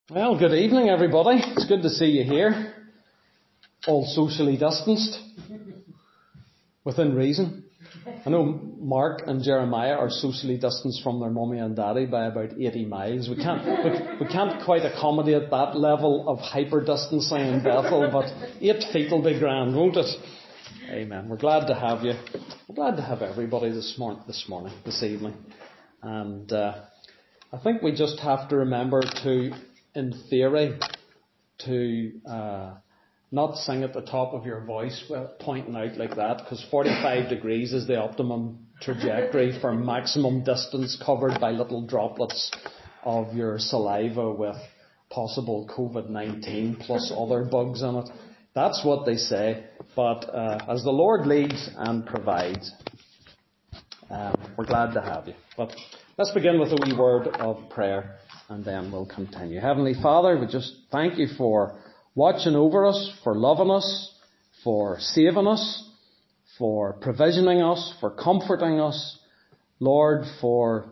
Well, good evening, everybody. It's good to see you here, all socially distanced, within reason. I know Mark and Jeremiah are socially distanced from their mummy and daddy by about 80 miles. We can't quite accommodate that level of hyper-distancing in Bethel, but 8 feet will be grand, won't it? Amen. We're glad to have you. We're glad to have everybody this evening. And I think we just have to remember to, in theory, to not sing at the top of your voice pointing out like that, because 45 degrees is the optimum trajectory for maximum distance covered by little droplets of your saliva with possible COVID-19 plus other bugs in it. That's what they say. But as the Lord leads and provides, we're glad to have you. But let's begin with a wee word of prayer, and then we'll continue. Heavenly Father, we just thank you for watching over us, for loving us, for saving us, for provisioning us, for comforting us, Lord, just for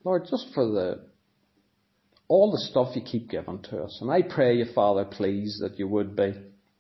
all the stuff you keep giving to us. And I pray you, Father, please, that you would be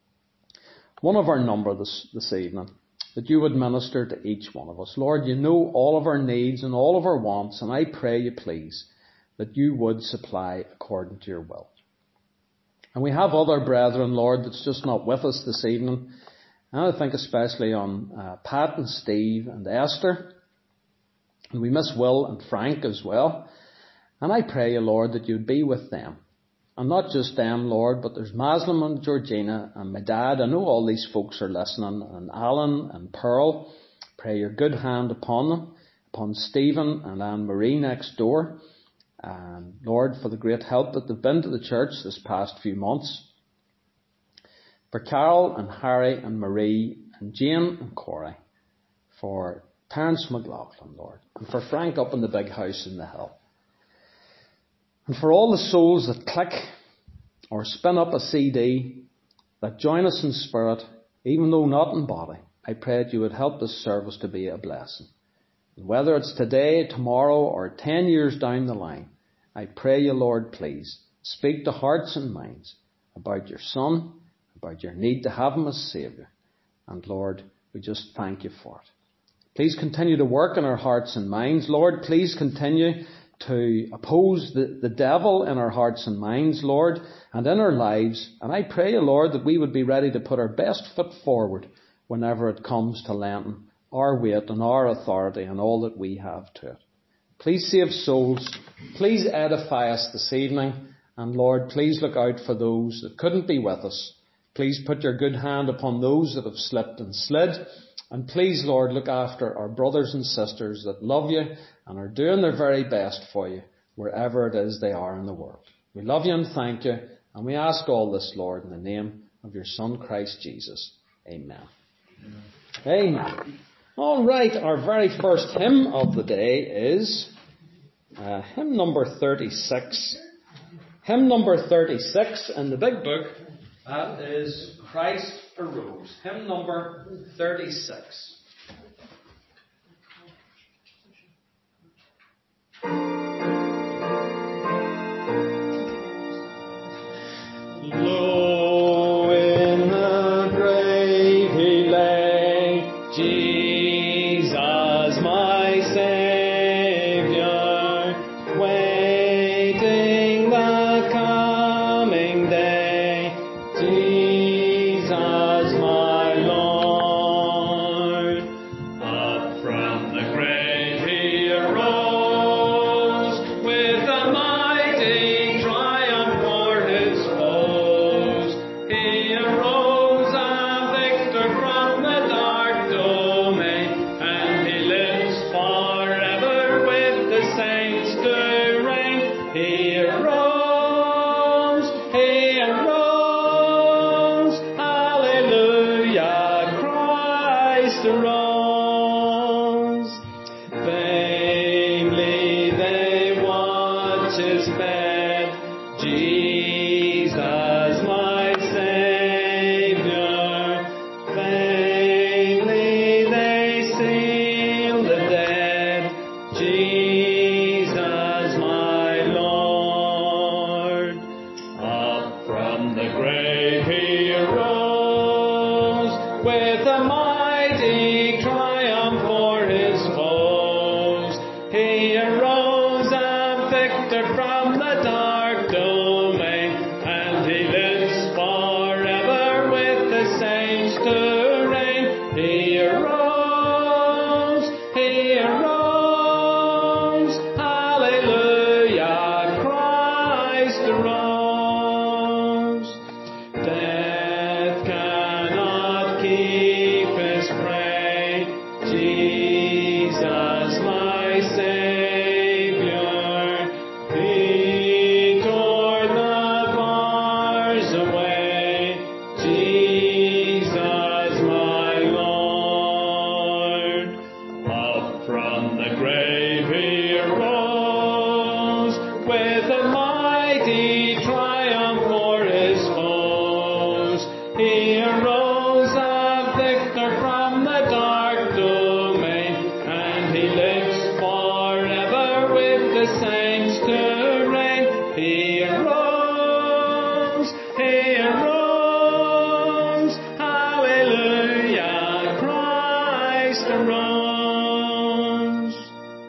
one of our number this evening, that you would minister to each one of us. Lord, you know all of our needs and all of our wants, and I pray you, please, that you would supply according to your will. And we have other brethren, Lord, that's just not with us this evening. And I think especially on Pat and Steve and Esther. And we miss Will and Frank as well. And I pray you, Lord, that you'd be with them. And not just them, Lord, but there's Maslin and Georgina and my dad. I know all these folks are listening. And Alan and Pearl. Pray your good hand upon them. Upon Stephen and Anne-Marie next door. And Lord, for the great help that they've been to the church this past few months. For Carol and Harry and Marie and Jane and Corey. For Terence McLaughlin, Lord. And for Frank up in the big house in the hill. And for all the souls that click or spin up a CD, that join us in spirit, even though not in body, I pray that you would help this service to be a blessing. And whether it's today, tomorrow, or 10 years down the line, I pray you, Lord, please, speak to hearts and minds about your Son, about your need to have him as Saviour. And Lord, we just thank you for it. Please continue to work in our hearts and minds. Lord, please continue to oppose the devil in our hearts and minds, Lord, and in our lives. And I pray you, Lord, that we would be ready to put our best foot forward whenever it comes to lending our weight and our authority and all that we have to it. Please save souls. Please edify us this evening. And Lord, please look out for those that couldn't be with us. Please put your good hand upon those that have slipped and slid. And please, Lord, look after our brothers and sisters that love you and are doing their very best for you wherever it is they are in the world. We love you and thank you. And we ask all this, Lord, in the name of your Son, Christ Jesus. Amen. Amen. All right, our very first hymn of the day is hymn number 36. Hymn number 36 in the big book, that is Christ Arose. Hymn number 36. Low in the grave he lay, Jesus my Saviour, waiting the coming day, Jesus my Lord. Up from the grave he arose, with a mighty triumph for his foes. He arose a victor from the dark domain, and he lives forever with the saints to reign. He arose, hallelujah, Christ arose. Death cannot keep his prey, Jesus my Savior, he tore the bars away, Jesus my Lord. Up from the grave he arose, with a mighty triumph for his foes. He arose a victor from the dark domain, and he lives forever with the saints to reign. He arose, hallelujah, Christ arose.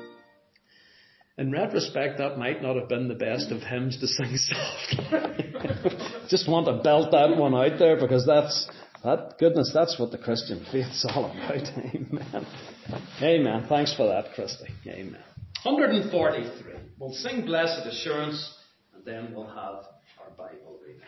In retrospect, that might not have been the best of hymns to sing softly. Just want to belt that one out there, because that's what the Christian faith's all about. Amen. Amen. Thanks for that, Christy. Amen. 143. We'll sing Blessed Assurance, and then we'll have our Bible reading.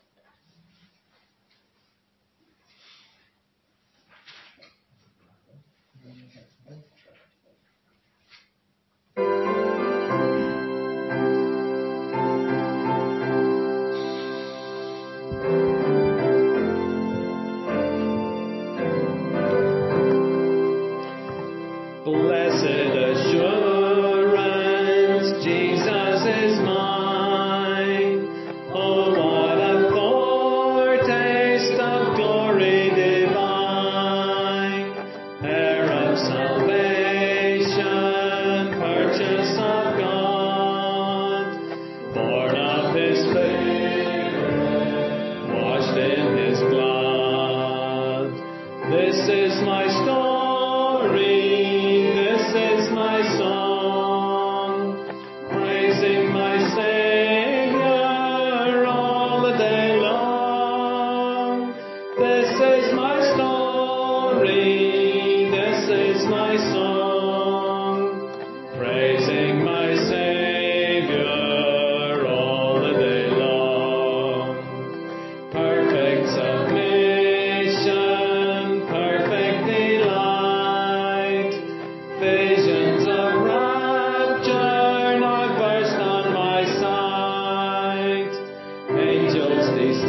Blessed assurance, Jesus is mine. Oh, what a foretaste of glory divine. Heir of salvation, purchase of God, born of his Spirit, washed in his blood. This is my story. This is my song, praising my Savior all the day long. This is my story, this is my song, praising my Savior all the day long. Perfect submission, perfect delight, visions of rapture now burst on my sight. Angels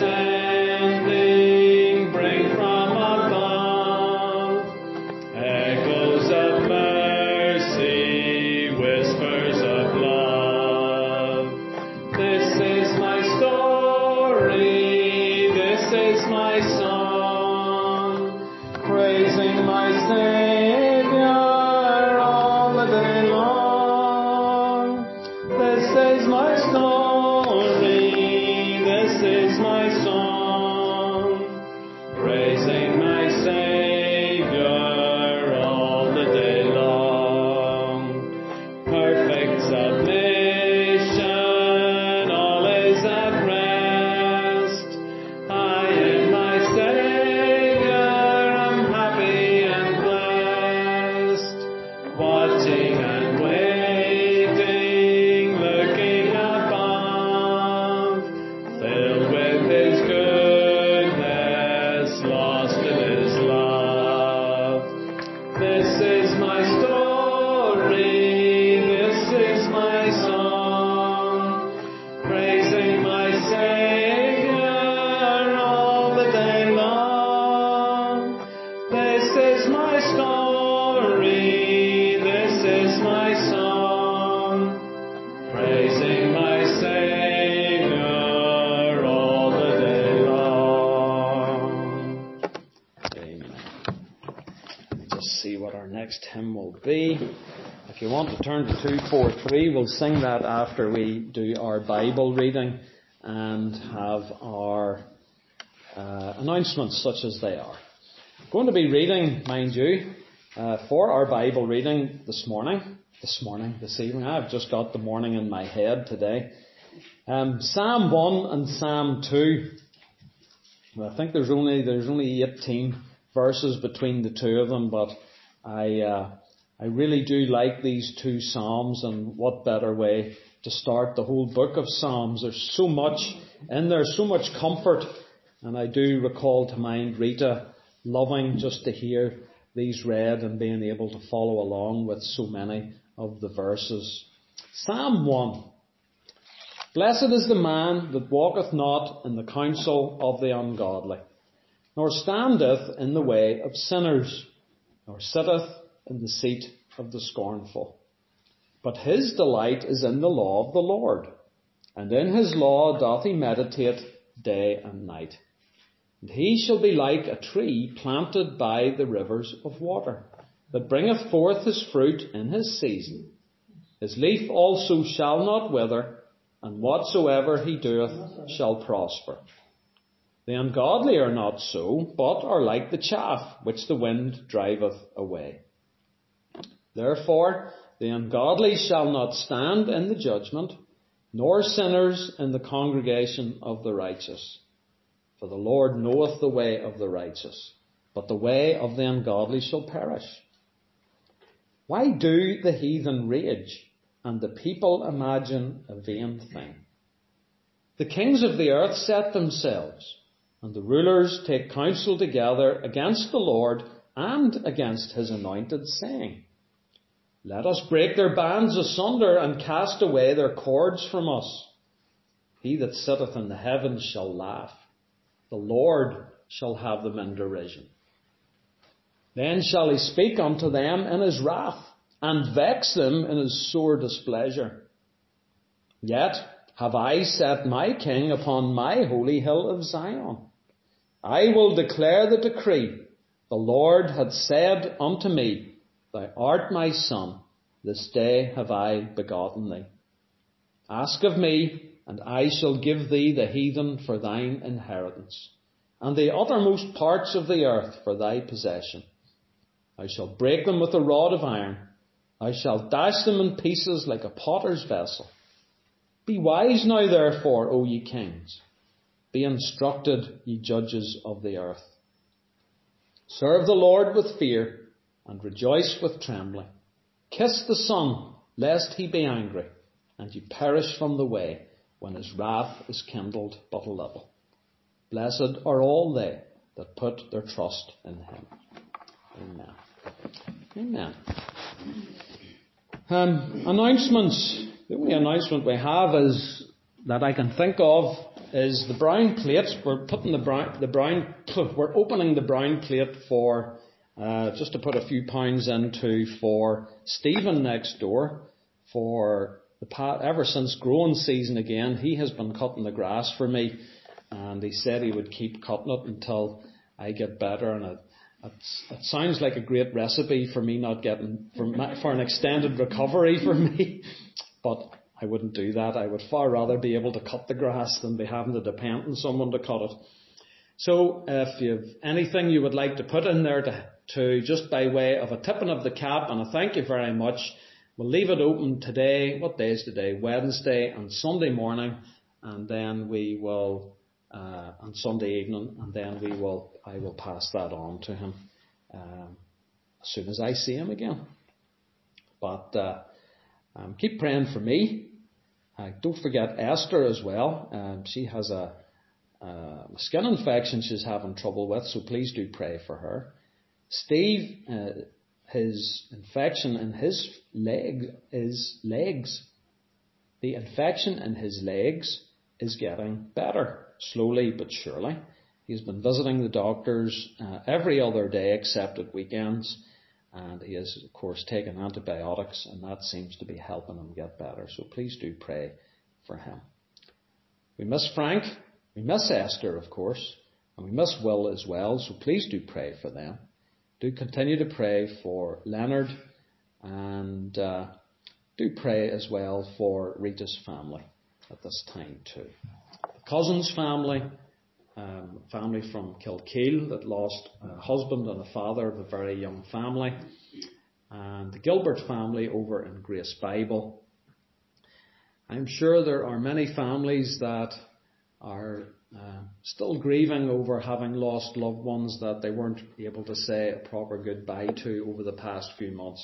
descending bring from above echoes of mercy, whispers of love. This is my story, this is my song, praising my Savior all the day long. This is my story, this is my song, praising my Savior all the day long. Perfect submission, all is at rest. I in my Savior am happy and blessed, watching and waiting, looking above, filled with his goodness, lost in his love. This is my story, this is my song, praising my Savior all the day long. This is my story, this is my song, praising my Savior all the day long. Amen. Just see what our next hymn will be. If you want to turn to 243, we'll sing that after we do our Bible reading. and have our announcements such as they are. I'm going to be reading, mind you, for our Bible reading this evening. I've just got the morning in my head today. Psalm 1 and Psalm 2. I think there's only 18 verses between the two of them, but I really do like these two Psalms, and what better way to start the whole book of Psalms. There's so much in there, so much comfort, and I do recall to mind Rita loving just to hear these read and being able to follow along with so many of the verses. Psalm 1. Blessed is the man that walketh not in the counsel of the ungodly, nor standeth in the way of sinners, nor sitteth in the seat of the scornful. But his delight is in the law of the Lord, and in his law doth he meditate day and night. And he shall be like a tree planted by the rivers of water, that bringeth forth his fruit in his season. His leaf also shall not wither, and whatsoever he doeth shall prosper. The ungodly are not so, but are like the chaff which the wind driveth away. Therefore the ungodly shall not stand in the judgment, nor sinners in the congregation of the righteous. For the Lord knoweth the way of the righteous, but the way of the ungodly shall perish. Why do the heathen rage, and the people imagine a vain thing? The kings of the earth set themselves, and the rulers take counsel together against the Lord and against his anointed, saying, Let us break their bands asunder and cast away their cords from us. He that sitteth in the heavens shall laugh. The Lord shall have them in derision. Then shall he speak unto them in his wrath, and vex them in his sore displeasure. Yet have I set my king upon my holy hill of Zion. I will declare the decree. The Lord hath said unto me, Thou art my son, this day have I begotten thee. Ask of me, and I shall give thee the heathen for thine inheritance, and the uttermost parts of the earth for thy possession. I shall break them with a rod of iron. I shall dash them in pieces like a potter's vessel. Be wise now therefore, O ye kings. Be instructed, ye judges of the earth. Serve the Lord with fear, and rejoice with trembling. Kiss the Son, lest he be angry, and ye perish from the way, when his wrath is kindled but a little. Blessed are all they that put their trust in him. Amen. Amen. Announcements. The only announcement we have is that I can think of is the brown plate. We're opening the brown plate for just to put a few pounds into for Stephen next door for ever since growing season again. He has been cutting the grass for me, and he said he would keep cutting it until I get better. And it sounds like a great recipe for me not getting for an extended recovery for me, but I wouldn't do that. I would far rather be able to cut the grass than be having to depend on someone to cut it. So if you have anything you would like to put in there to just by way of a tipping of the cap and a thank you very much, we'll leave it open today. What day is today? Wednesday and Sunday morning, and then we will on Sunday evening, and then I will pass that on to him as soon as I see him again. But keep praying for me. Don't forget Esther as well. She has a skin infection she's having trouble with, so please do pray for her. Steve, his infection in his legs. The infection in his legs is getting better, slowly but surely. He's been visiting the doctors every other day except at weekends, and he has, of course, taken antibiotics, and that seems to be helping him get better. So please do pray for him. We miss Frank, we miss Esther, of course, and we miss Will as well, so please do pray for them. Do continue to pray for Leonard, and do pray as well for Rita's family at this time too. cousin's family, family from Kilkeel that lost a husband and a father of a very young family, and the Gilbert family over in Grace Bible. I'm sure there are many families that are still grieving over having lost loved ones that they weren't able to say a proper goodbye to over the past few months.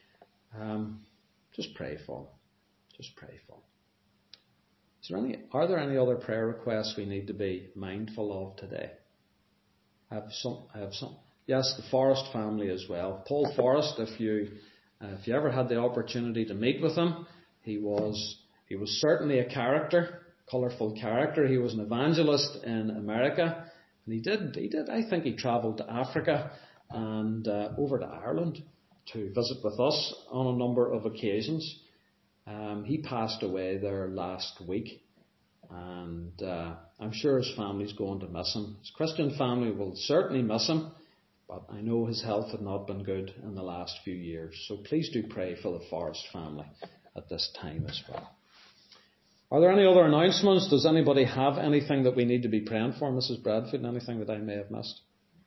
Just pray for them. Just pray for them. Are there any other prayer requests we need to be mindful of today? I have some. Yes, the Forrest family as well. Paul Forrest, if you ever had the opportunity to meet with him, he was certainly a character, colourful character. He was an evangelist in America, and he did. I think he travelled to Africa and over to Ireland to visit with us on a number of occasions. He passed away there last week, and I'm sure his family's going to miss him. His Christian family will certainly miss him, but I know his health had not been good in the last few years. So please do pray for the Forrest family at this time as well. Are there any other announcements? Does anybody have anything that we need to be praying for, Mrs. Bradford? Anything that I may have missed?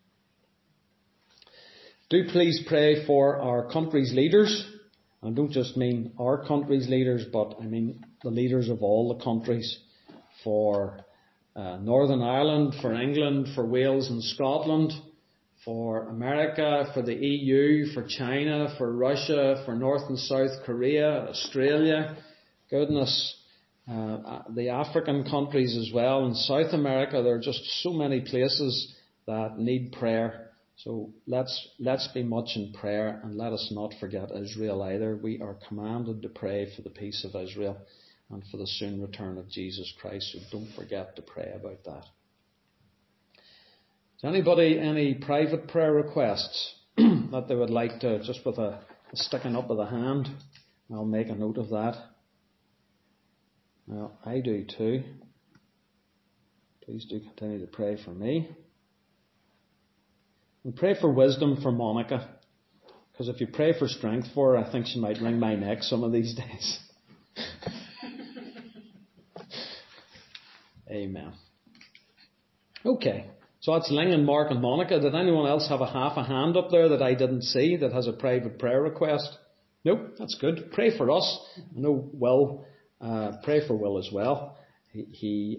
Do please pray for our country's leaders. I don't just mean our country's leaders, but I mean the leaders of all the countries. For Northern Ireland, for England, for Wales and Scotland, for America, for the EU, for China, for Russia, for North and South Korea, Australia, goodness, the African countries as well, in South America. There are just so many places that need prayer. So let's be much in prayer, and let us not forget Israel either. We are commanded to pray for the peace of Israel and for the soon return of Jesus Christ. So don't forget to pray about that. Is anybody any private prayer requests that they would like to, just with a sticking up of the hand? I'll make a note of that. Well, I do too. Please do continue to pray for me. And pray for wisdom for Monica, because if you pray for strength for her, I think she might wring my neck some of these days. Amen. Okay, so that's Ling and Mark and Monica. Did anyone else have half a hand up there that I didn't see that has a private prayer request? Nope, that's good. Pray for us. I know Will. Pray for Will as well. He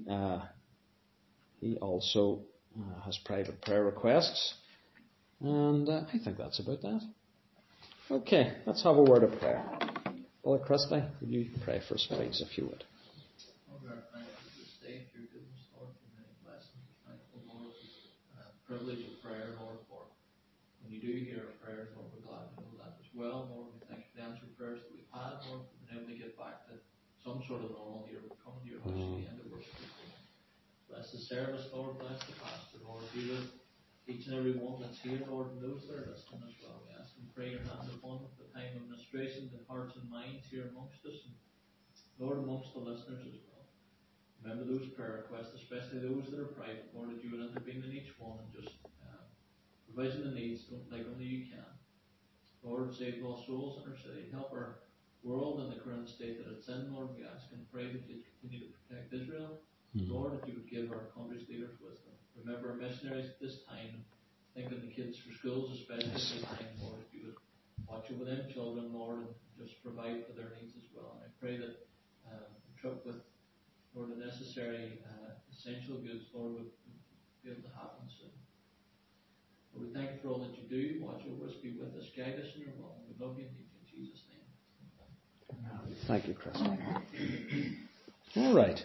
also has private prayer requests. And I think that's about that. Okay, let's have a word of prayer. Brother Christie, would you pray for us, please, if you would? Lord, thank you for this day, for your goodness, Lord, for many blessings. Thankful, Lord, for the privilege of prayer, Lord, for when you do hear our prayers, Lord, we're glad to know that as well. Lord, we thank you for the answered prayers that we've had, Lord, for being able to get back to some sort of normal here. We're coming to your house again to worship you. Bless the service, Lord, bless the pastor, Lord, be with each and every one that's here, Lord, and those that are listening as well. We ask and pray your hand upon the time of administration, the hearts and minds here amongst us, and Lord, amongst the listeners as well. Remember those prayer requests, especially those that are private, Lord, that you will intervene in each one and just provision the needs like only you can. Lord, save lost souls in our city. Help our world in the current state that it's in, Lord. We ask and pray that you continue to protect Israel. Lord, that you would give our country's leaders wisdom. Remember our missionaries at this time. Think of the kids for schools, especially at this time, Lord. If you would watch over them children, Lord, and just provide for their needs as well. And I pray that the trip with, Lord, the necessary essential goods, Lord, would be able to happen soon. Lord, we thank you for all that you do. Watch over us, be with us, guide us in your will. We love you and need you in Jesus' name. Amen. Thank you, Chris. All right.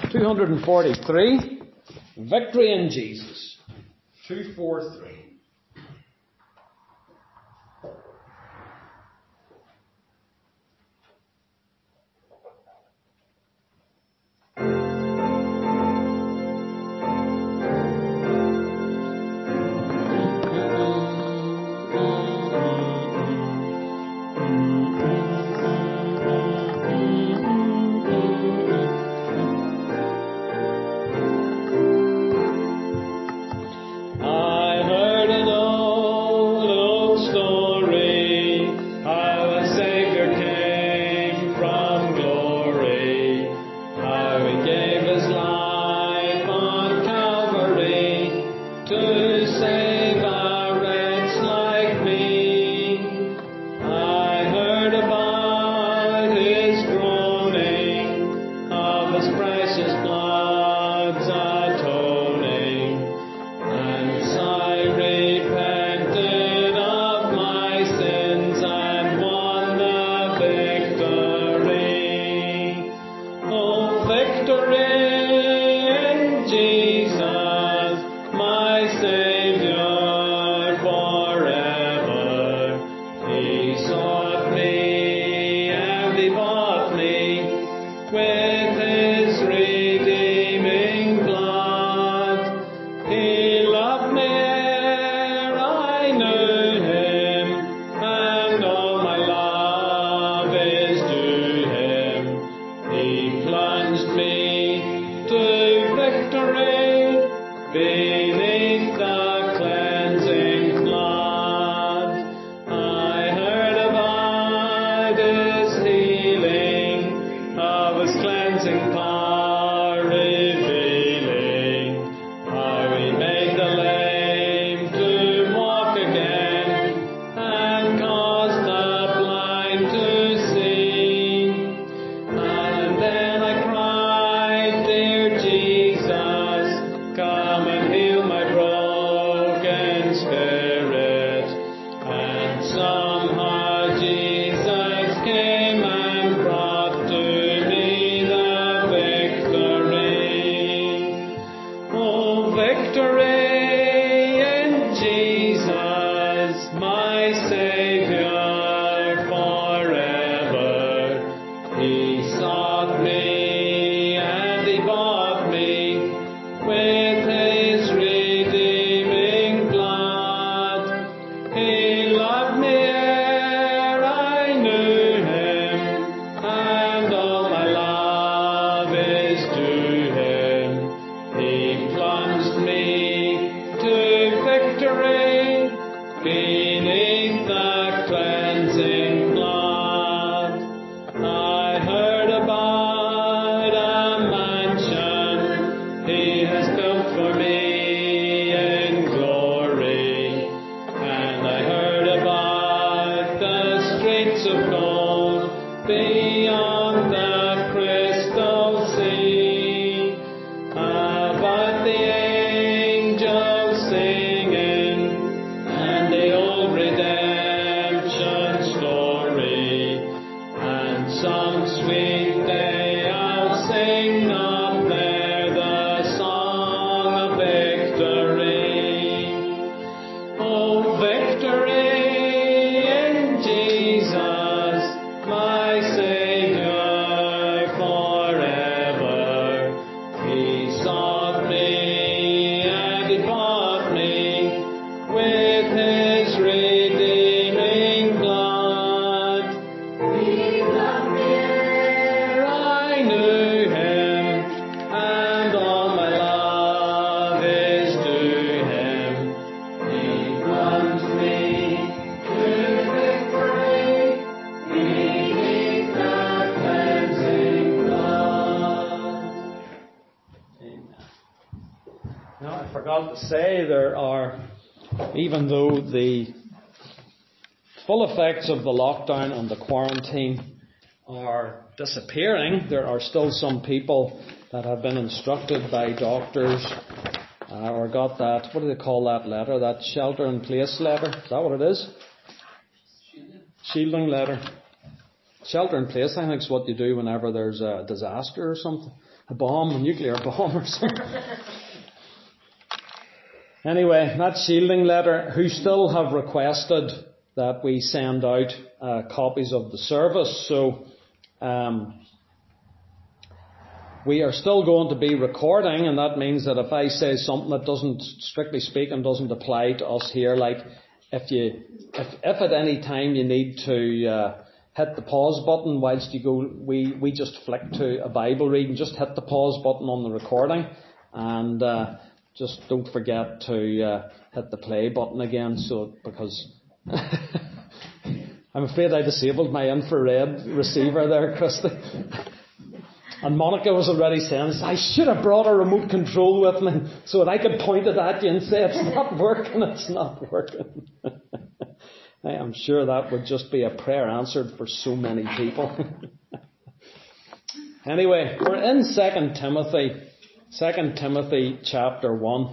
243. Victory in Jesus. 243. I heard beneath the cleansing flood. I heard about His healing, of His cleansing power revealing, how He made the lame to walk again, and caused the blind to see. And then I cried, Dear Jesus, come and heal my broken spirit. And somehow Jesus came and brought to me the victory. Oh, victory in Jesus, my Savior forever. He sought me and He bought me with His redeeming blood. He loved me ere I knew Him, and all my love is to Him. He plunged me to victory beneath the cleansing flood. I heard about a mansion He has built for me in glory, and I heard about the streets of gold beyond the crystal sea, about the angels singing, and the old redemption story, and some sweet day I'll sing up there the song of victory. Oh, victory in Jesus, my Savior forever. He sought me and He bought me with His redeeming blood. He loved me ere I knew Him, and all my love is to Him. He plunged me to victory beneath the cleansing blood. Amen. Now, I forgot to say even though the full effects of the lockdown and the quarantine are disappearing, there are still some people that have been instructed by doctors or got that, what do they call that letter? That shelter-in-place letter? Is that what it is? Shielding letter. Shelter-in-place, I think, is what you do whenever there's a disaster or something. A bomb, a nuclear bomb or something. Anyway, that shielding letter, who still have requested that we send out copies of the service. So we are still going to be recording, and that means that if I say something that doesn't, strictly speaking, doesn't apply to us here, like if at any time you need to hit the pause button whilst you go, we just flick to a Bible reading, just hit the pause button on the recording, and just don't forget to hit the play button again. So because I'm afraid I disabled my infrared receiver there, Christy. And Monica was already saying, I should have brought a remote control with me so that I could point it at you and say, it's not working, it's not working. I am sure that would just be a prayer answered for so many people. Anyway, we're in 2 Timothy chapter 1.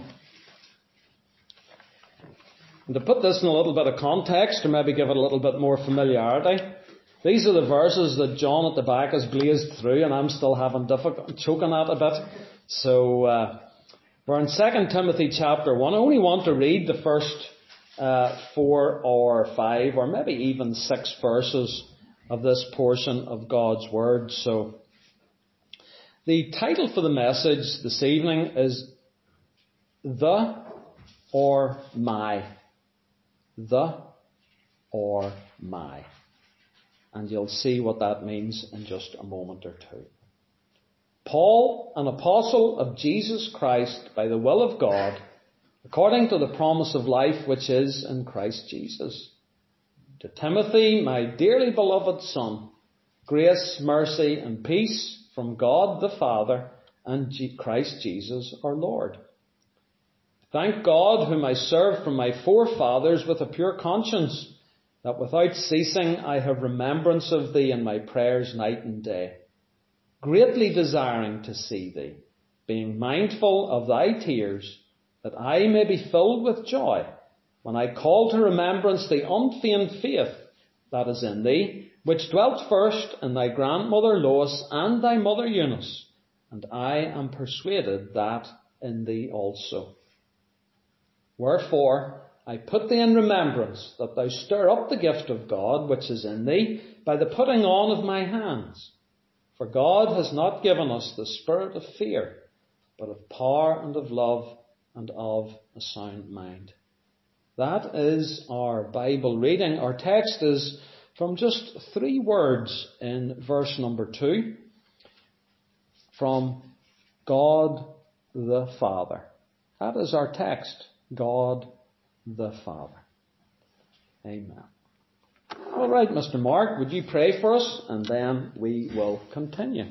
And to put this in a little bit of context, or maybe give it a little bit more familiarity, these are the verses that John at the back has blazed through, and I'm still having difficulty choking at a bit. So we're in 2 Timothy chapter 1. I only want to read the first 4 or 5 or maybe even 6 verses of this portion of God's Word. So the title for the message this evening is The or My. The or My. And you'll see what that means in just a moment or two. Paul, an apostle of Jesus Christ by the will of God, according to the promise of life which is in Christ Jesus. To Timothy, my dearly beloved son, grace, mercy, and peace from God the Father and Christ Jesus our Lord. Thank God, whom I serve from my forefathers with a pure conscience, that without ceasing I have remembrance of thee in my prayers night and day, greatly desiring to see thee, being mindful of thy tears, that I may be filled with joy when I call to remembrance the unfeigned faith that is in thee, which dwelt first in thy grandmother Lois and thy mother Eunice, and I am persuaded that in thee also. Wherefore I put thee in remembrance that thou stir up the gift of God which is in thee by the putting on of my hands. For God has not given us the spirit of fear, but of power and of love and of a sound mind. That is our Bible reading. Our text is from just 3 words in verse number 2. From God the Father. That is our text. God the Father. Amen. All right, Mr. Mark, would you pray for us, and then we will continue.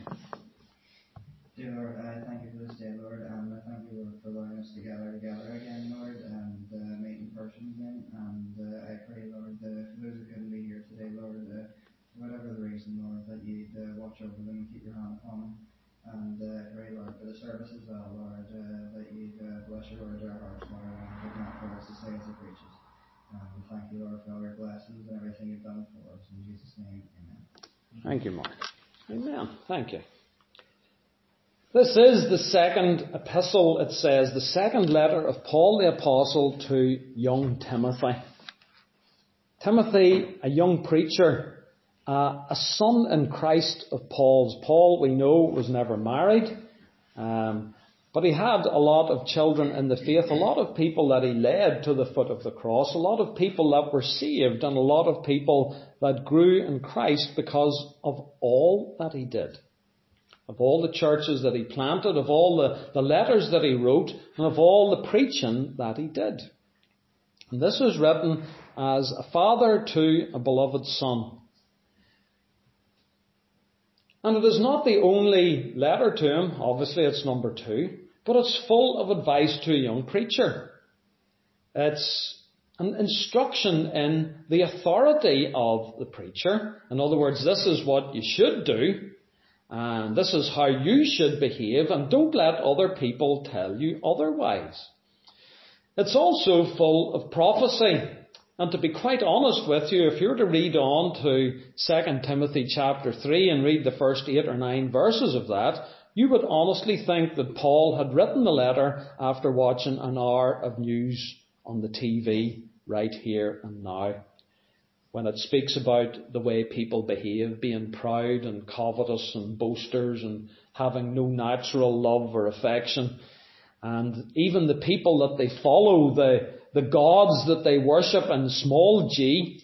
Dear Lord, I thank you for this day, Lord, and I thank you, Lord, for allowing us to gather together again, Lord, and meet in person again. And I pray, Lord, that for those who couldn't be here today, Lord, whatever the reason, Lord, that you watch over them and keep your hand upon them. And pray, Lord, for the service as well, Lord, that you bless your word to our hearts, Lord, and give not for us to say as it preaches. And thank you, Lord, for all your blessings and everything you've done for us. In Jesus' name, amen. Thank you, Mark. Amen. Thank you. This is the second epistle, it says, the second letter of Paul the Apostle to young Timothy. Timothy, a young preacher, a son in Christ of Paul's. Paul, we know, was never married, but he had a lot of children in the faith, a lot of people that he led to the foot of the cross, a lot of people that were saved, and a lot of people that grew in Christ because of all that he did. Of all the churches that he planted, of all the letters that he wrote, and of all the preaching that he did. And this was written as a father to a beloved son. And it is not the only letter to him, obviously it's number 2, but it's full of advice to a young preacher. It's an instruction in the authority of the preacher. In other words, this is what you should do, and this is how you should behave, and don't let other people tell you otherwise. It's also full of prophecy. And to be quite honest with you, if you were to read on to 2 Timothy chapter 3 and read the first 8 or 9 verses of that, you would honestly think that Paul had written the letter after watching an hour of news on the TV right here and now, when it speaks about the way people behave, being proud and covetous and boasters and having no natural love or affection. And even the people that they follow, the gods that they worship in small g,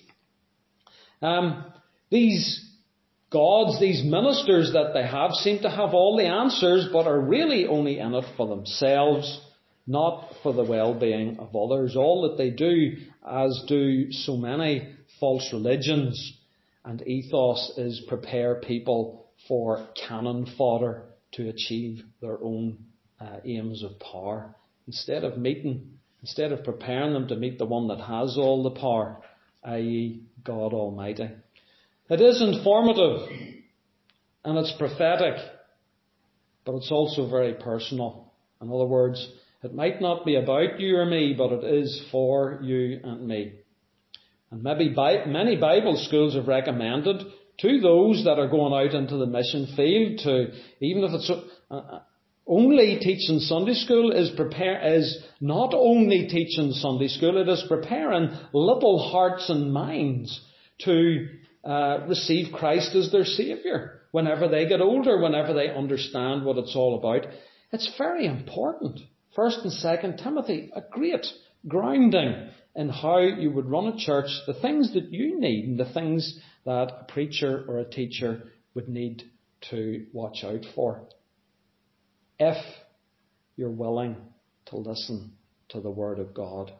these gods, these ministers that they have, seem to have all the answers, but are really only in it for themselves, not for the well-being of others. All that they do, as do so many false religions and ethos, is prepare people for cannon fodder to achieve their own aims of power. Instead of preparing them to meet the one that has all the power, i.e. God Almighty. It is informative and it's prophetic, but it's also very personal. In other words, it might not be about you or me, but it is for you and me. And maybe many Bible schools have recommended to those that are going out into the mission field to, even if it's only teaching Sunday school, is not only teaching Sunday school, it is preparing little hearts and minds to receive Christ as their Saviour whenever they get older, whenever they understand what it's all about. It's very important. 1 and 2 Timothy, a great grounding in how you would run a church, the things that you need and the things that a preacher or a teacher would need to watch out for. if you're willing to listen to the Word of God.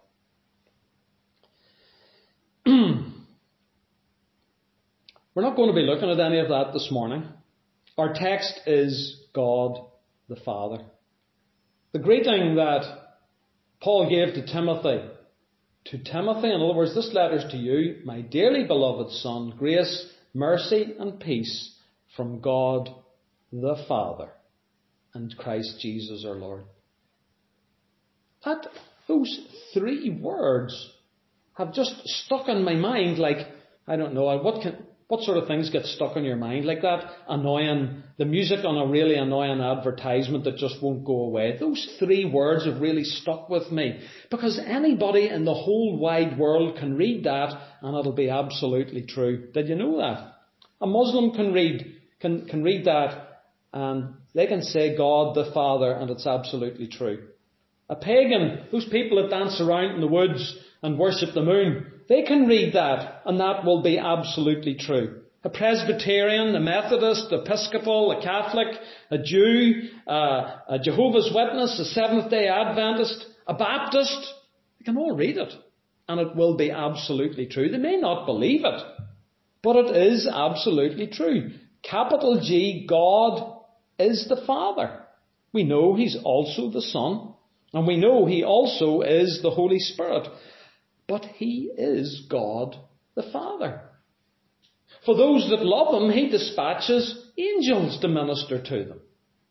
We're not going to be looking at any of that this morning. Our text is God the Father. The greeting that Paul gave to Timothy, in other words, this letter's to you, my dearly beloved son, grace, mercy and peace from God the Father and Christ Jesus our Lord. Those three words have just stuck in my mind like, I don't know, what sort of things get stuck in your mind like that? The music on a really annoying advertisement that just won't go away. Those three words have really stuck with me because anybody in the whole wide world can read that and it'll be absolutely true. Did you know that? A Muslim can read that and they can say God the Father and it's absolutely true. A pagan, those people that dance around in the woods and worship the moon, they can read that and that will be absolutely true. A Presbyterian, a Methodist, Episcopal, a Catholic, a Jew, a Jehovah's Witness, a Seventh-day Adventist, a Baptist, they can all read it and it will be absolutely true. They may not believe it, but it is absolutely true. Capital G, God is the Father. We know He's also the Son, and we know He also is the Holy Spirit. But He is God the Father. For those that love Him, He dispatches angels to minister to them.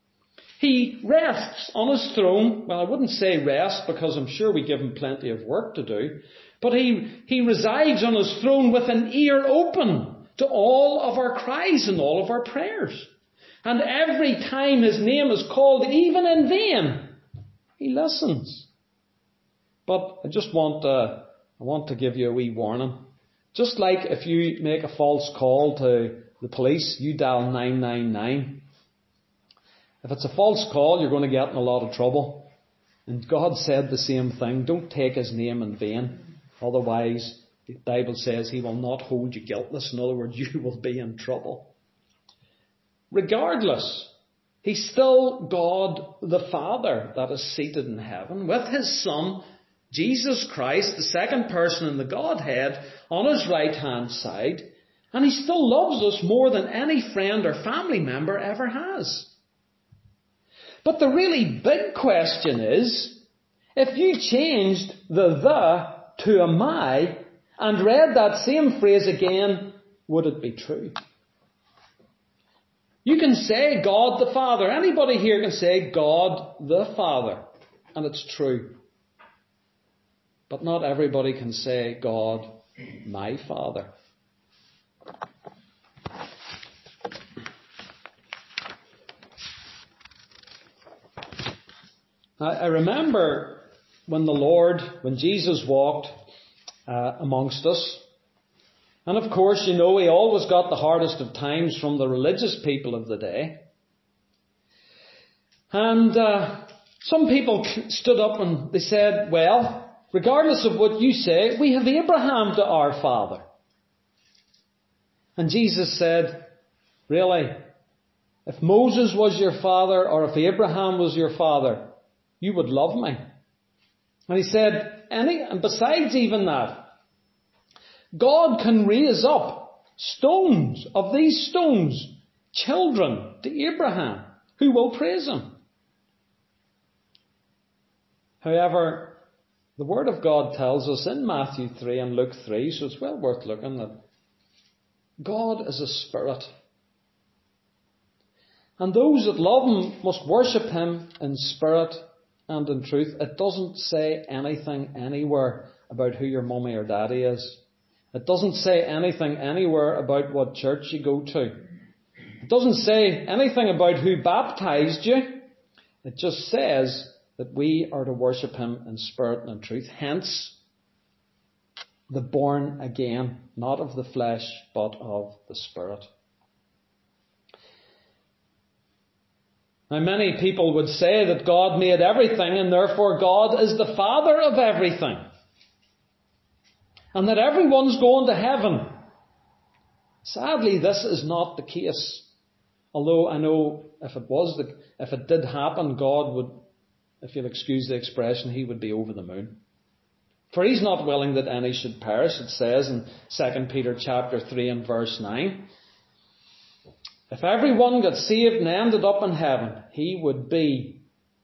He rests on His throne. Well, I wouldn't say rest because I'm sure we give Him plenty of work to do. But He resides on His throne with an ear open to all of our cries and all of our prayers. And every time His name is called, even in vain, He listens. But I want to give you a wee warning. Just like if you make a false call to the police, you dial 999. If it's a false call, you're going to get in a lot of trouble. And God said the same thing. Don't take His name in vain. Otherwise, the Bible says He will not hold you guiltless. In other words, you will be in trouble. Regardless, He's still God the Father that is seated in heaven with His Son, Jesus Christ, the second person in the Godhead, on His right hand side, and He still loves us more than any friend or family member ever has. But the really big question is, if you changed the to a my and read that same phrase again, would it be true? You can say God the Father. Anybody here can say God the Father, and it's true. But not everybody can say God, my Father. I remember when Jesus walked amongst us. And of course, He always got the hardest of times from the religious people of the day. And some people stood up and they said, well, regardless of what you say, we have Abraham to our father. And Jesus said, really? If Moses was your father or if Abraham was your father, you would love me. And He said, and besides even that, God can raise up stones, of these stones, children to Abraham who will praise Him. However, the Word of God tells us in Matthew 3 and Luke 3, so it's well worth looking, that God is a spirit. And those that love Him must worship Him in spirit and in truth. It doesn't say anything anywhere about who your mummy or daddy is. It doesn't say anything anywhere about what church you go to. It doesn't say anything about who baptized you. It just says that we are to worship Him in spirit and in truth. Hence, the born again, not of the flesh, but of the Spirit. Now, many people would say that God made everything and therefore God is the Father of everything. And that everyone's going to heaven. Sadly, this is not the case. Although I know if it did happen, God would, if you'll excuse the expression, he would be over the moon. For he's not willing that any should perish, it says in 2 Peter chapter 3 and verse 9. If everyone got saved and ended up in heaven, he would be,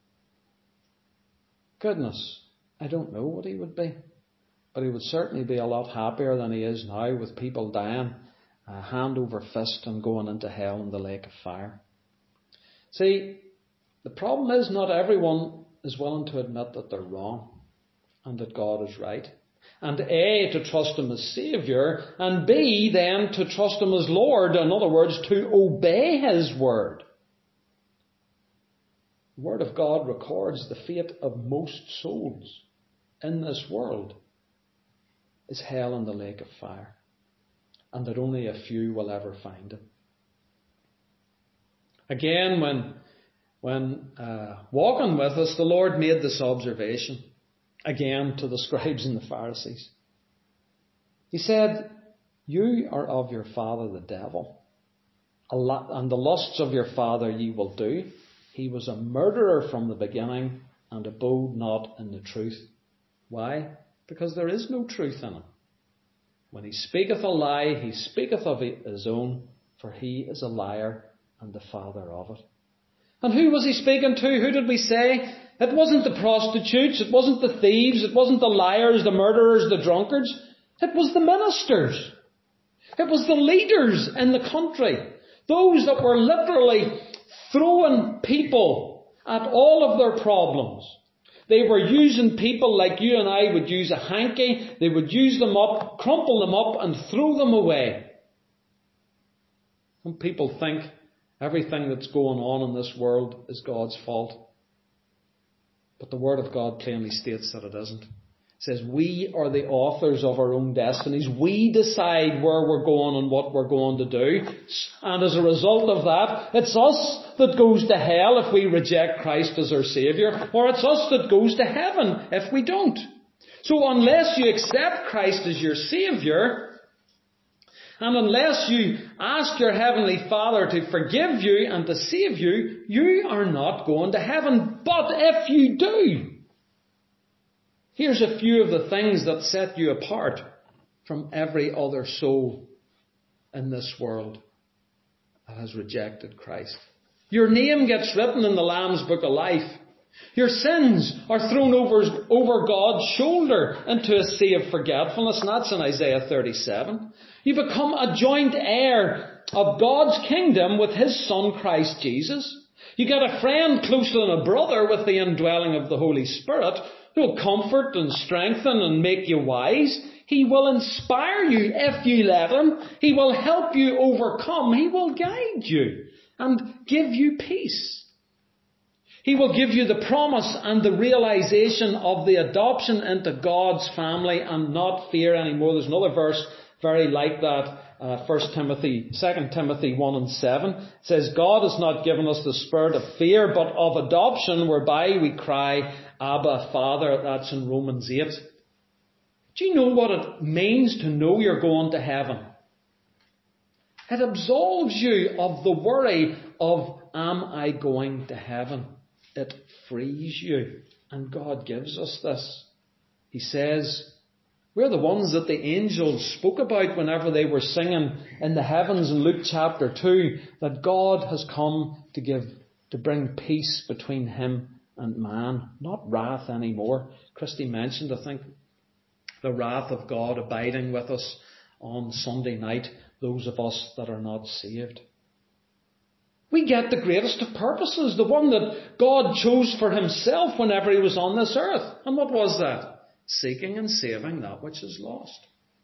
goodness, I don't know what he would be. But he would certainly be a lot happier than he is now, with people dying hand over fist and going into hell in the lake of fire. See, the problem is not everyone is willing to admit that they're wrong and that God is right. And A, to trust him as Saviour, and B, then to trust him as Lord. In other words, to obey his word. The Word of God records the fate of most souls in this world is hell in the lake of fire, and that only a few will ever find it. Again, when walking with us, the Lord made this observation, again to the scribes and the Pharisees. He said, you are of your father the devil, and the lusts of your father ye will do. He was a murderer from the beginning, and abode not in the truth. Why? Because there is no truth in him. When he speaketh a lie, he speaketh of his own, for he is a liar and the father of it. And who was he speaking to? Who did we say? It wasn't the prostitutes, it wasn't the thieves, it wasn't the liars, the murderers, the drunkards. It was the ministers. It was the leaders in the country. Those that were literally throwing people at all of their problems. They were using people like you and I would use a hanky. They would use them up, crumple them up and throw them away. Some people think everything that's going on in this world is God's fault. But the Word of God plainly states that it isn't. It says we are the authors of our own destinies. We decide where we're going and what we're going to do. And as a result of that, it's us that goes to hell if we reject Christ as our Saviour, or it's us that goes to heaven if we don't. So unless you accept Christ as your Saviour, and unless you ask your Heavenly Father to forgive you and to save you, you are not going to heaven. But if you do, here's a few of the things that set you apart from every other soul in this world that has rejected Christ. Your name gets written in the Lamb's Book of Life. Your sins are thrown over God's shoulder into a sea of forgetfulness, and that's in Isaiah 37. You become a joint heir of God's kingdom with His Son Christ Jesus. You get a friend closer than a brother with the indwelling of the Holy Spirit, who will comfort and strengthen and make you wise. He will inspire you if you let Him. He will help you overcome. He will guide you and give you peace. He will give you the promise and the realization of the adoption into God's family and not fear anymore. There's another verse very like that, 2 Timothy 1 and 7. It says, God has not given us the spirit of fear, but of adoption, whereby we cry, Abba, Father. That's in Romans 8. Do you know what it means to know you're going to heaven? It absolves you of the worry of, am I going to heaven? It frees you. And God gives us this. He says, we're the ones that the angels spoke about whenever they were singing in the heavens in Luke chapter 2, that God has come to bring peace between Him and man, not wrath anymore. Christy mentioned, I think, the wrath of God abiding with us on Sunday night, those of us that are not saved. We get the greatest of purposes, the one that God chose for Himself whenever He was on this earth. And what was that? Seeking and saving that which is lost.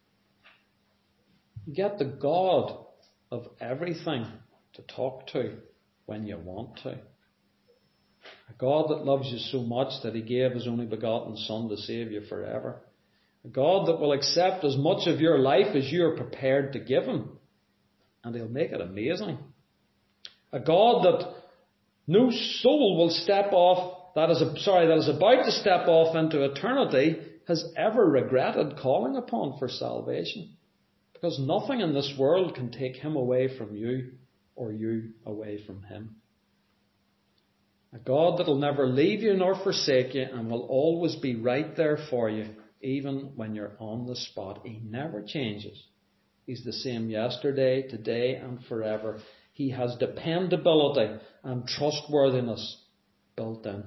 You get the God of everything to talk to when you want to. A God that loves you so much that He gave His only begotten Son to save you forever. A God that will accept as much of your life as you are prepared to give Him. And He'll make it amazing. A God that no soul will step off, that is about to step off into eternity, has ever regretted calling upon for salvation. Because nothing in this world can take Him away from you or you away from Him. A God that will never leave you nor forsake you and will always be right there for you, even when you're on the spot. He never changes. He's the same yesterday, today, and forever. He has dependability and trustworthiness built in.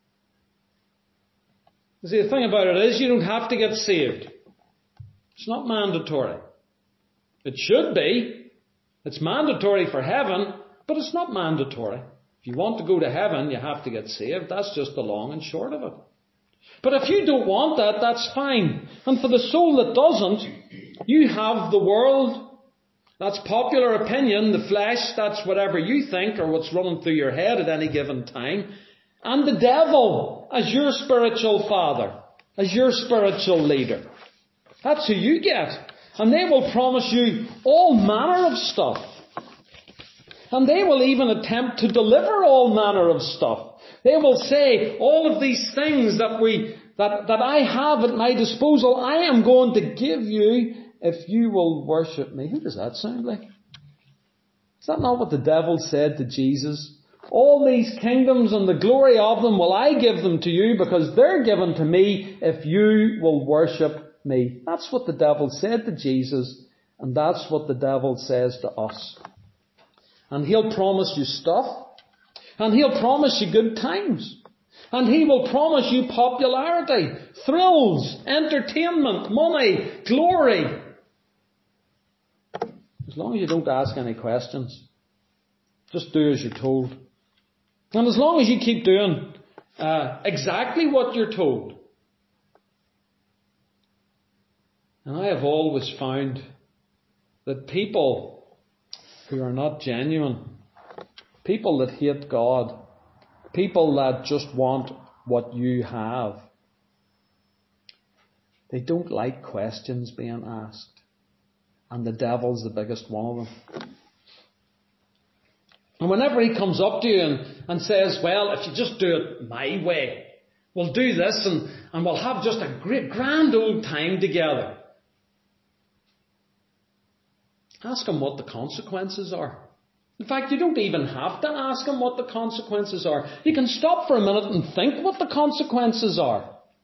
You see, the thing about it is, you don't have to get saved. It's not mandatory. It should be. It's mandatory for heaven, but it's not mandatory. If you want to go to heaven, you have to get saved. That's just the long and short of it. But if you don't want that, that's fine. And for the soul that doesn't, you have the world. That's popular opinion, the flesh, that's whatever you think or what's running through your head at any given time. And the devil as your spiritual father, as your spiritual leader. That's who you get. And they will promise you all manner of stuff. And they will even attempt to deliver all manner of stuff. They will say, all of these things that I have at my disposal, I am going to give you if you will worship me. Who does that sound like? Is that not what the devil said to Jesus? All these kingdoms and the glory of them will I give them to you because they're given to me if you will worship me. That's what the devil said to Jesus, and that's what the devil says to us. And he'll promise you stuff, and he'll promise you good times, and he will promise you popularity, thrills, entertainment, money, glory. As long as you don't ask any questions, just do as you're told. And as long as you keep doing exactly what you're told. And I have always found that people who are not genuine, people that hate God, people that just want what you have, they don't like questions being asked. And the devil's the biggest one of them. And whenever he comes up to you and says, well, if you just do it my way, we'll do this and we'll have just a great grand old time together. Ask him what the consequences are. In fact, you don't even have to ask him what the consequences are. You can stop for a minute and think what the consequences are.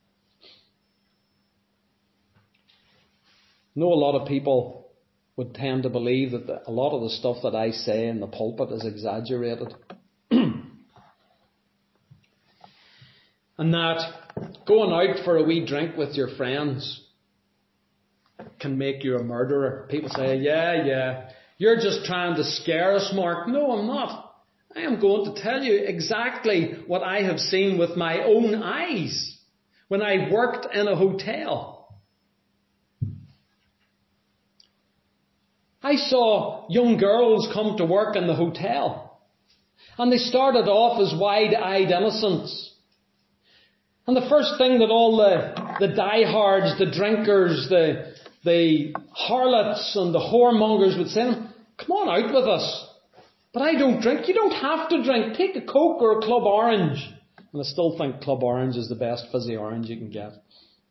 I know a lot of people would tend to believe that a lot of the stuff that I say in the pulpit is exaggerated. And that going out for a wee drink with your friends can make you a murderer. People say, yeah, you're just trying to scare us, Mark. No, I'm not. I am going to tell you exactly what I have seen with my own eyes when I worked in a hotel. I saw young girls come to work in the hotel, and they started off as wide-eyed innocents. And the first thing that all the diehards, the drinkers, the harlots and the whoremongers would say to them, come on out with us. But I don't drink. You don't have to drink. Take a Coke or a Club Orange. And I still think Club Orange is the best fizzy orange you can get.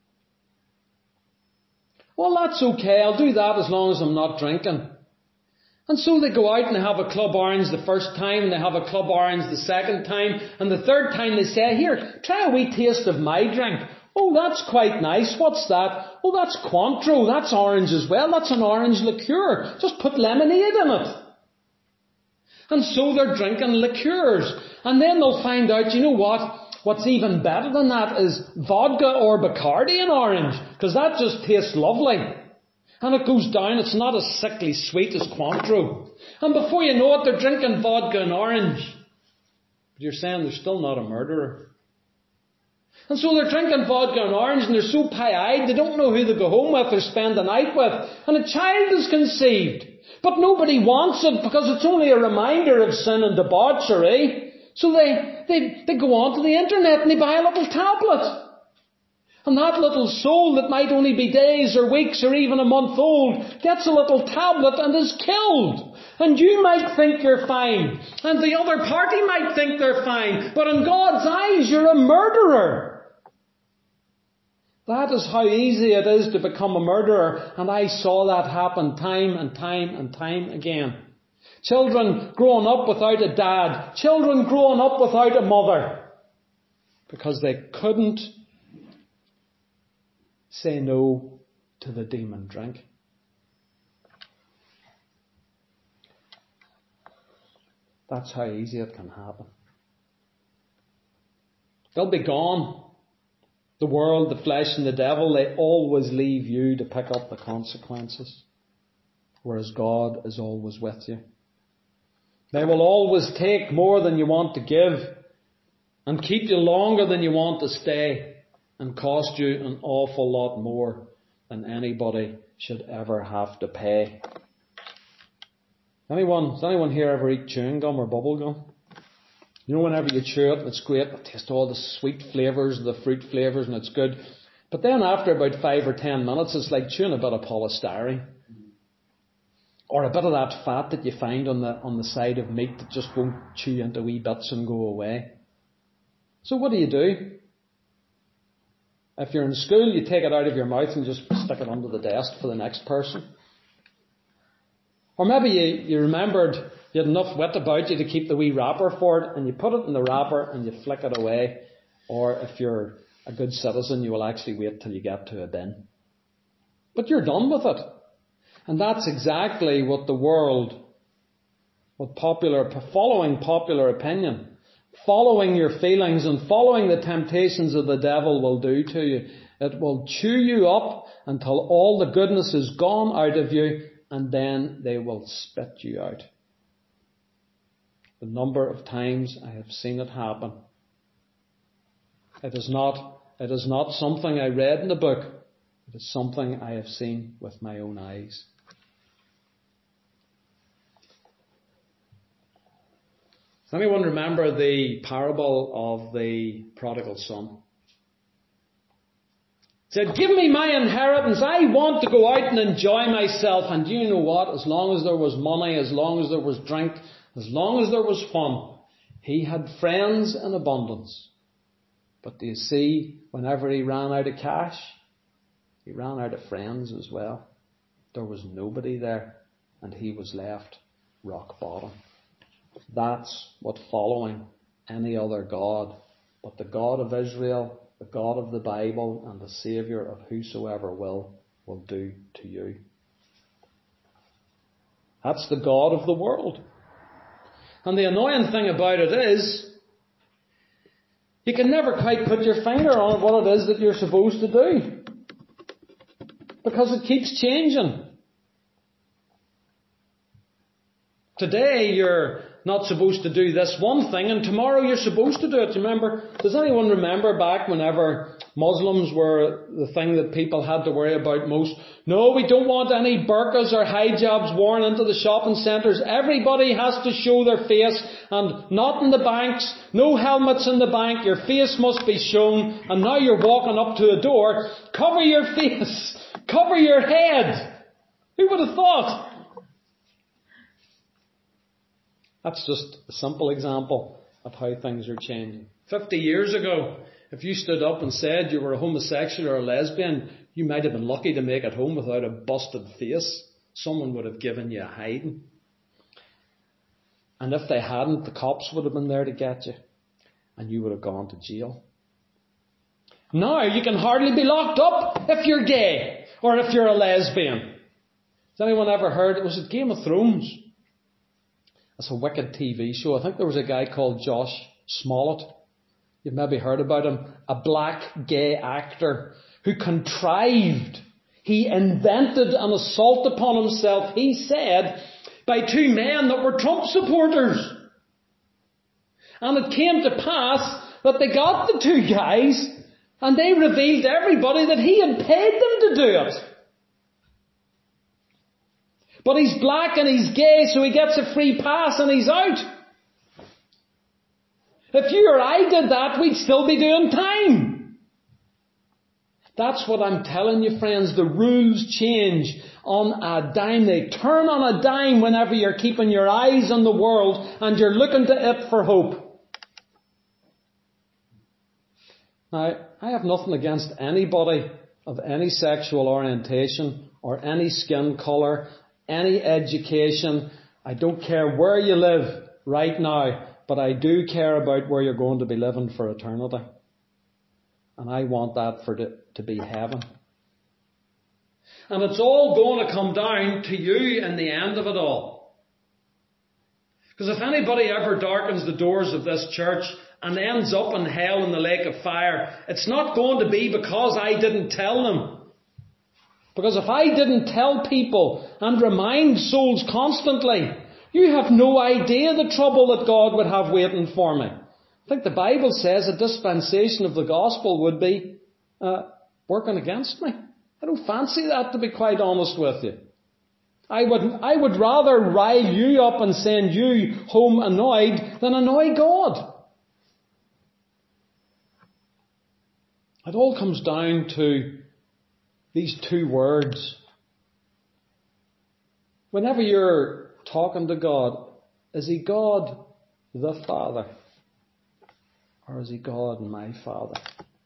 Well, that's okay. I'll do that as long as I'm not drinking. And so they go out and they have a Club Orange the first time, and they have a Club Orange the second time, and the third time they say, here, try a wee taste of my drink. Oh, that's quite nice. What's that? Oh, that's Cointreau. That's orange as well. That's an orange liqueur. Just put lemonade in it. And so they're drinking liqueurs. And then they'll find out, you know what? What's even better than that is vodka or Bacardi in orange, because that just tastes lovely. And it goes down, it's not as sickly sweet as Cointreau. And before you know it, they're drinking vodka and orange. But you're saying they're still not a murderer. And so they're drinking vodka and orange, and they're so pie-eyed, they don't know who to go home with or spend the night with. And a child is conceived. But nobody wants it, because it's only a reminder of sin and debauchery. So they go onto the internet and they buy a little tablet. And that little soul that might only be days or weeks or even a month old gets a little tablet and is killed. And you might think you're fine. And the other party might think they're fine. But in God's eyes, you're a murderer. That is how easy it is to become a murderer. And I saw that happen time and time and time again. Children growing up without a dad. Children growing up without a mother. Because they couldn't say no to the demon drink. That's how easy it can happen. They'll be gone. The world, the flesh and the devil, they always leave you to pick up the consequences. Whereas God is always with you. They will always take more than you want to give and keep you longer than you want to stay and cost you an awful lot more than anybody should ever have to pay. Does anyone here ever eat chewing gum or bubble gum? You know, whenever you chew it, it's great. It tastes all the sweet flavours, the fruit flavours, and it's good. But then after about 5 or 10 minutes, it's like chewing a bit of polystyrene. Or a bit of that fat that you find on the side of meat that just won't chew into wee bits and go away. So what do? If you're in school, you take it out of your mouth and just stick it under the desk for the next person. Or maybe you remembered you had enough wit about you to keep the wee wrapper for it, and you put it in the wrapper and you flick it away. Or if you're a good citizen, you will actually wait till you get to a bin. But you're done with it. And that's exactly what the world, following popular opinion, following your feelings and following the temptations of the devil will do to you. It will chew you up until all the goodness is gone out of you, and then they will spit you out. The number of times I have seen it happen. It is not something I read in a book. It is something I have seen with my own eyes. Does anyone remember the parable of the prodigal son? He said, give me my inheritance. I want to go out and enjoy myself. And do you know what? As long as there was money, as long as there was drink, as long as there was fun, he had friends in abundance. But do you see, whenever he ran out of cash, he ran out of friends as well. There was nobody there, and he was left rock bottom. That's what following any other God but the God of Israel, the God of the Bible, and the Saviour of whosoever will do to you. That's the God of the world. And the annoying thing about it is, you can never quite put your finger on what it is that you're supposed to do. Because it keeps changing. Today you're not supposed to do this one thing, and tomorrow you're supposed to do it. Does anyone remember back whenever Muslims were the thing that people had to worry about most? No, we don't want any burqas or hijabs worn into the shopping centres. Everybody has to show their face, and not in the banks, no helmets in the bank, your face must be shown, and now you're walking up to a door, cover your face, cover your head. Who would have thought? That's just a simple example of how things are changing. 50 years ago, if you stood up and said you were a homosexual or a lesbian, you might have been lucky to make it home without a busted face. Someone would have given you a hiding. And if they hadn't, the cops would have been there to get you. And you would have gone to jail. Now you can hardly be locked up if you're gay or if you're a lesbian. Has anyone ever heard, was it Game of Thrones? It's a wicked TV show. I think there was a guy called Josh Smollett. You've maybe heard about him. A black gay actor who contrived. He invented an assault upon himself, he said, by two men that were Trump supporters. And it came to pass that they got the two guys and they revealed to everybody that he had paid them to do it. But he's black and he's gay, so he gets a free pass and he's out. If you or I did that, we'd still be doing time. That's what I'm telling you, friends. The rules change on a dime. They turn on a dime whenever you're keeping your eyes on the world and you're looking to it for hope. Now, I have nothing against anybody of any sexual orientation or any skin colour, any education. I don't care where you live right now, but I do care about where you're going to be living for eternity. And I want that for it to be heaven. And it's all going to come down to you in the end of it all. Because if anybody ever darkens the doors of this church and ends up in hell in the lake of fire, it's not going to be because I didn't tell them. Because if I didn't tell people and remind souls constantly, you have no idea the trouble that God would have waiting for me. I think the Bible says a dispensation of the gospel would be working against me. I don't fancy that, to be quite honest with you. I would rather rile you up and send you home annoyed than annoy God. It all comes down to these two words. Whenever you're talking to God, is He God the Father? Or is He God my Father?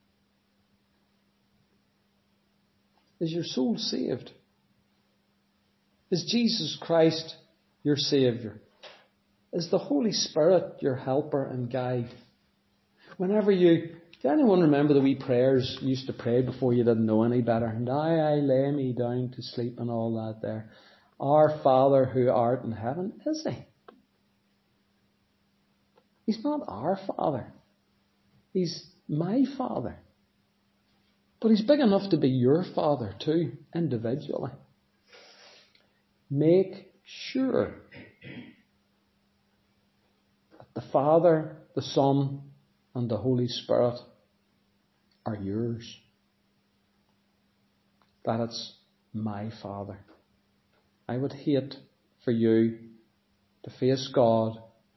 Is your soul saved? Is Jesus Christ your Saviour? Is the Holy Spirit your helper and guide? Do anyone remember the wee prayers you used to pray before you didn't know any better? And I lay me down to sleep and all that there. Our Father who art in heaven, is He? He's not our Father. He's my Father. But He's big enough to be your Father too, individually. Make sure that the Father, the Son, and the Holy Spirit are yours. That it's my Father. I would hate for you to face God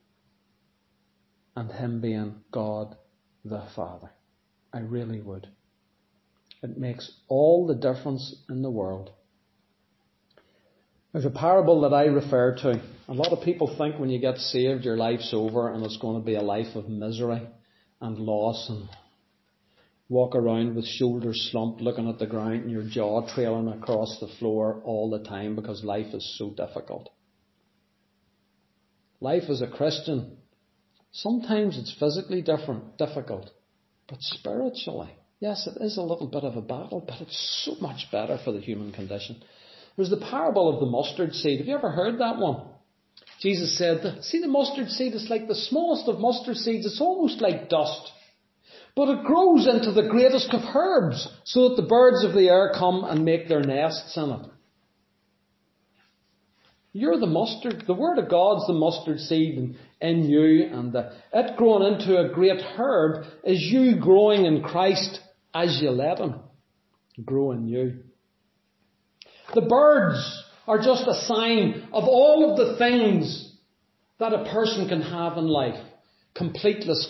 and Him being God the Father. I really would. It makes all the difference in the world. There's a parable that I refer to. A lot of people think when you get saved, your life's over and it's going to be a life of misery and loss and walk around with shoulders slumped, looking at the ground and your jaw trailing across the floor all the time because life is so difficult. Life as a Christian, sometimes it's physically difficult, but spiritually, yes, it is a little bit of a battle, but it's so much better for the human condition. There's the parable of the mustard seed. Have you ever heard that one? Jesus said, see the mustard seed, it's like the smallest of mustard seeds. It's almost like dust. But it grows into the greatest of herbs, so that the birds of the air come and make their nests in it. You're the mustard. The Word of God's the mustard seed in you, and it growing into a great herb is you growing in Christ as you let Him grow in you. The birds are just a sign of all of the things that a person can have in life. Completeness,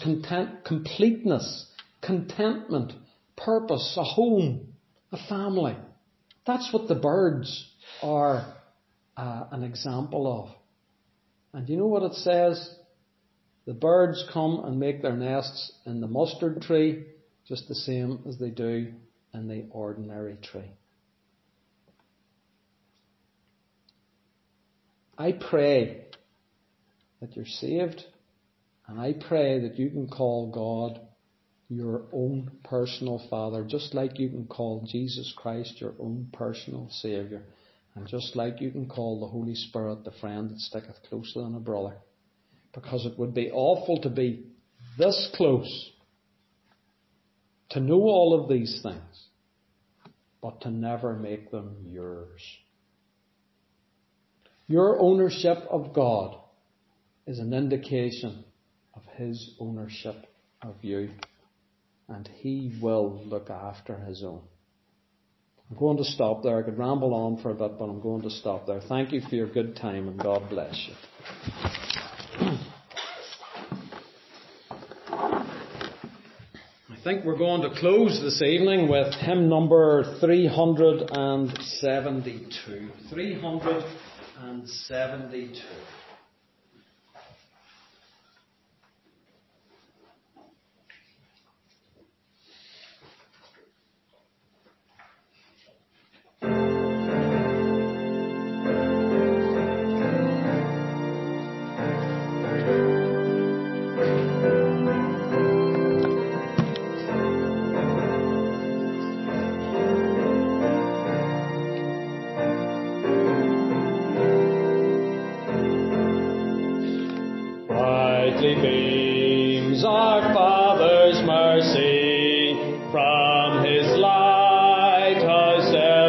contentment, purpose, a home, a family. That's what the birds are an example of. And you know what it says? The birds come and make their nests in the mustard tree just the same as they do in the ordinary tree. I pray that you're saved, and I pray that you can call God your own personal Father, just like you can call Jesus Christ your own personal Saviour, and just like you can call the Holy Spirit the friend that sticketh closer than a brother. Because it would be awful to be this close, to know all of these things, but to never make them yours. Your ownership of God is an indication of His ownership of you, and He will look after His own. I'm going to stop there. I could ramble on for a bit, but I'm going to stop there. Thank you for your good time, and God bless you. I think we're going to close this evening with hymn number 372. 372. His lighthouse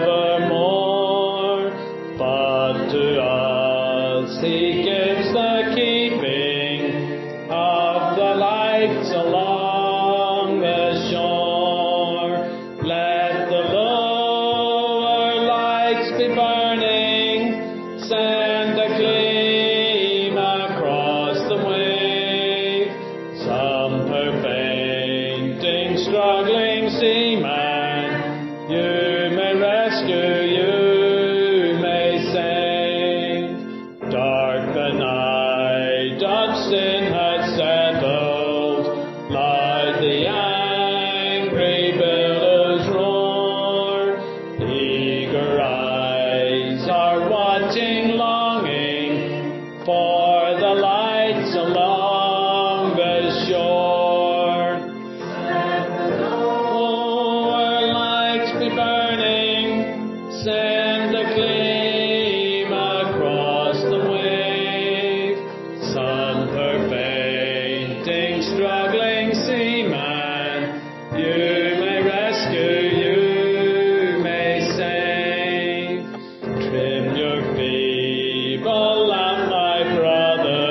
evermore. But to us He gives the keeping of the lights along the shore. Let the lower lights be burning, send a gleam across the wave. Some poor fainting, struggling seaman, you may rescue, you may save. Dark the night of sin has settled, loud the angry billows roar. Eager eyes are watching, longing for the lights along the shore. Let the lower lights be burning, send a gleam across the wave. Some poor fainting, struggling seaman, you may rescue, you may save. Trim your feeble lamp, my brother,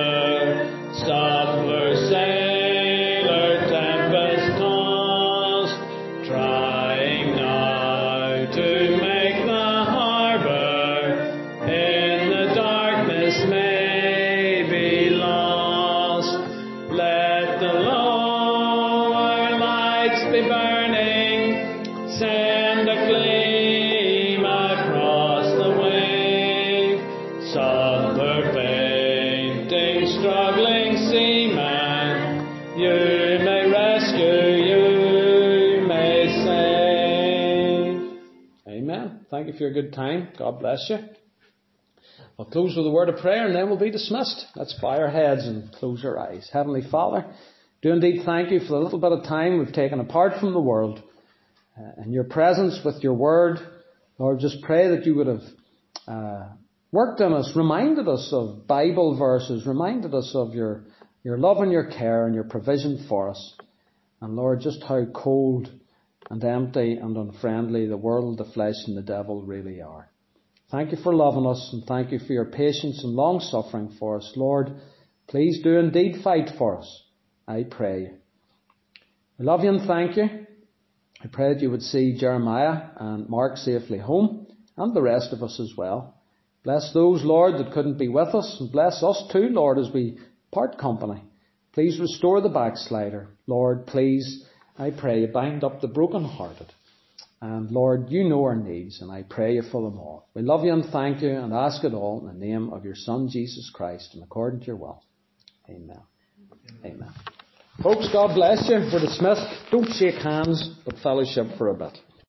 suffer sailor tempest tossed, trying now to make the harbour in the darkness may be lost. Let the lower lights be burning, send a gleam across the wave. Some poor fainting, struggling seaman, you may rescue, you may save. Amen. Thank you for your good time. God bless you. I'll close with a word of prayer and then we'll be dismissed. Let's bow our heads and close our eyes. Heavenly Father, do indeed thank you for the little bit of time we've taken apart from the world in your presence with your word. Lord, just pray that you would have worked in us, reminded us of Bible verses, reminded us of your love and your care and your provision for us. And Lord, just how cold and empty and unfriendly the world, the flesh and the devil really are. Thank you for loving us and thank you for your patience and long suffering for us. Lord, please do indeed fight for us, I pray. We love you and thank you. I pray that you would see Jeremiah and Mark safely home and the rest of us as well. Bless those, Lord, that couldn't be with us, and bless us too, Lord, as we part company. Please restore the backslider. Lord, please, I pray, bind up the brokenhearted. And Lord, you know our needs, and I pray you for them all. We love you and thank you and ask it all in the name of your Son, Jesus Christ, and according to your will. Amen. Amen. Folks, God bless you. We're dismissed. Don't shake hands, but fellowship for a bit.